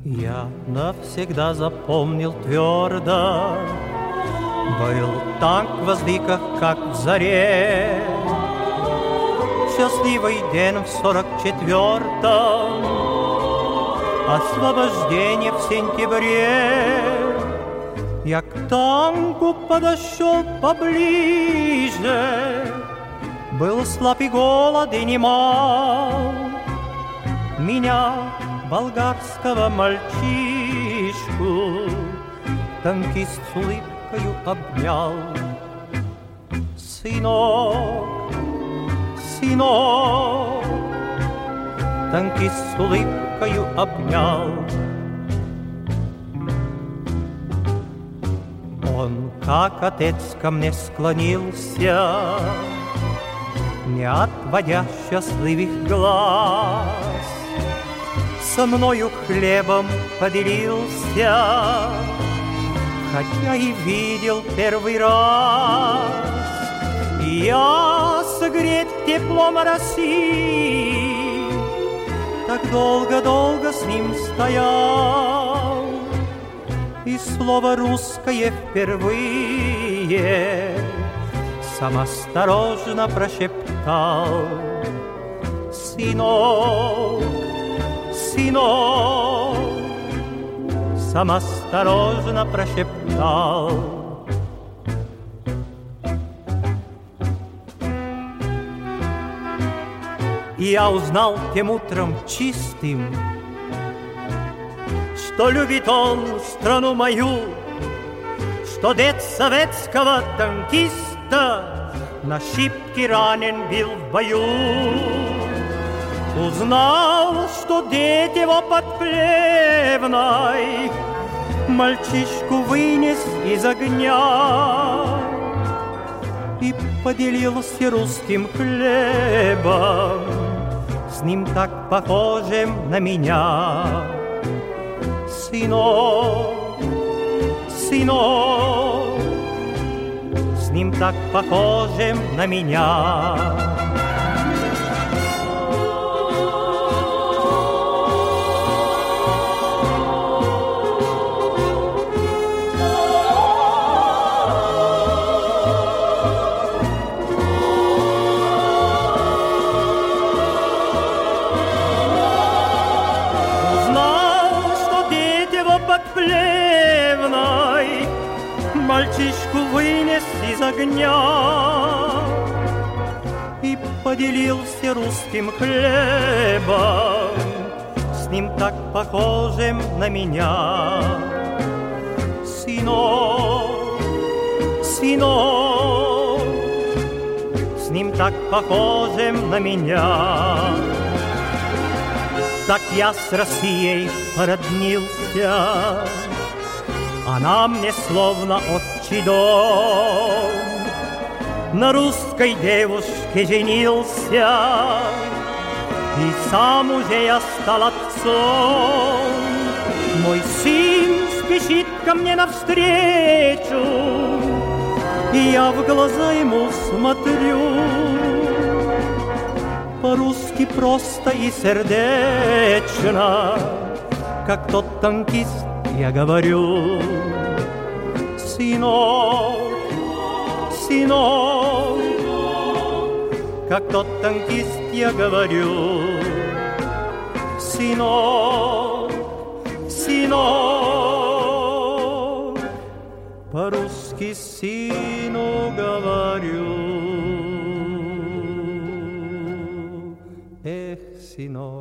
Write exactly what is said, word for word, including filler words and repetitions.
Я навсегда запомнил твердо, был так в воздыках, как в заре. Счастливый день в сорок четвертом, освобождение в сентябре. Я к танку подошел поближе, был слаб и голод и немал. Меня, болгарского мальчишку, танкист с улыбкою обнял. Сынок, сынок, танкист с улыбкою обнял. Он, как отец, ко мне склонился, не отводя счастливых глаз. Со мною хлебом поделился, хотя и видел первый раз. И я, согрет теплом России, так долго-долго с ним стоял. И слово русское впервые сам осторожно прошептал. Сынок, сынок, сам осторожно прошептал. И я узнал тем утром чистым, что любит он страну мою, что дед советского танкиста на шибке ранен был в бою. Узнал, что дед его под Плевной мальчишку вынес из огня и поделился русским хлебом, с ним так похожим на меня. Сынок, сынок, с ним так похожим на меня. Плевной мальчишку вынес из огня и поделился русским хлебом, с ним так похожим на меня. Сынок, сынок, с ним так похожим на меня. Так я с Россией породнился, она мне словно отчий дом. На русской девушке женился, и сам уже я стал отцом. Мой сын спешит ко мне навстречу, и я в глаза ему смотрю. По-русски просто и сердечно, как тот танкист я говорю. Сынок, сынок, как тот танкист я говорю. Сынок, сынок, по-русски сыну говорю. Эх, сынок.